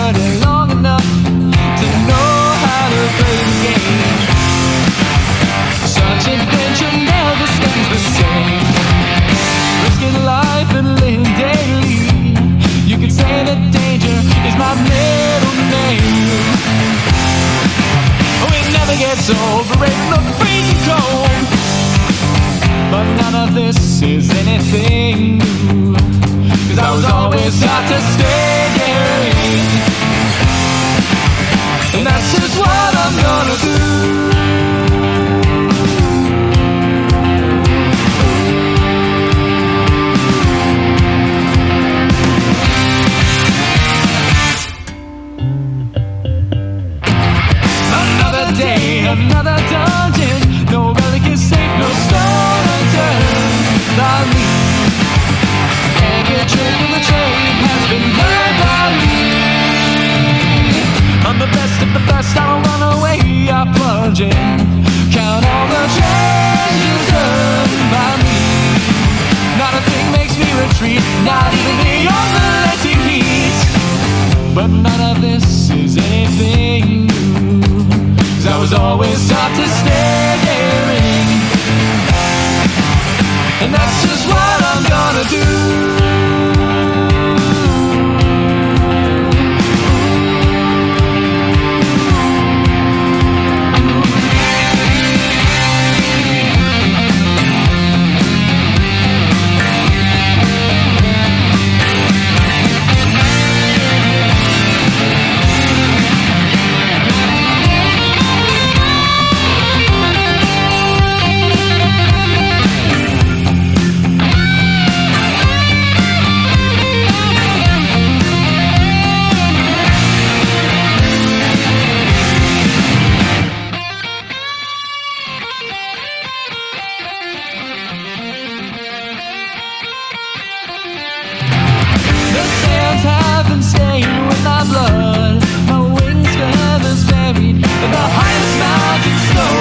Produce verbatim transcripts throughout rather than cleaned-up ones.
dirty long enough to know how to play the game. Such adventure never stays the same. Risking life and living daily. You could say that danger is my middle name. Oh, it never gets old, braving the freezing cold. But none of this is anything new, 'cause I was always taught to stay daring. And that's just what I'm gonna do. Another day, another dungeon. No relic is safe, no stone unturned by me. Every trick of the trade has been learned by me. I'm the best of the best, I don't run away, I plunge in. Count all the treasures earned by me. Not a thing makes me retreat, not even the unrelenting heat. But none of this is anything new, 'cause I was always taught to stay daring. And that's just what I'm gonna do. Have been staying with my blood, my wings, feathers buried in the highest mountain snow.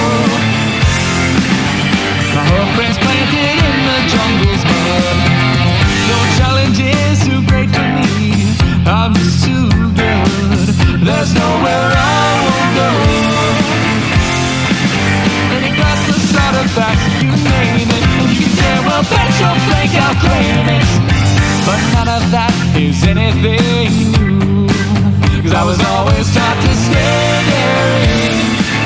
My hoofprints planted in the jungle's mud. No challenge is too great for me, I'm just too good. There's nowhere I won't go. Any glass the starter facts, you name it. You can say, well, bet your flank, I'll claim it. But none of that is anything new, 'cause I was always taught to stay daring.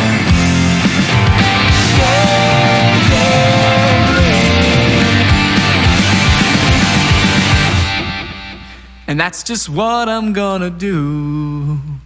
Stay daring. And that's just what I'm gonna do.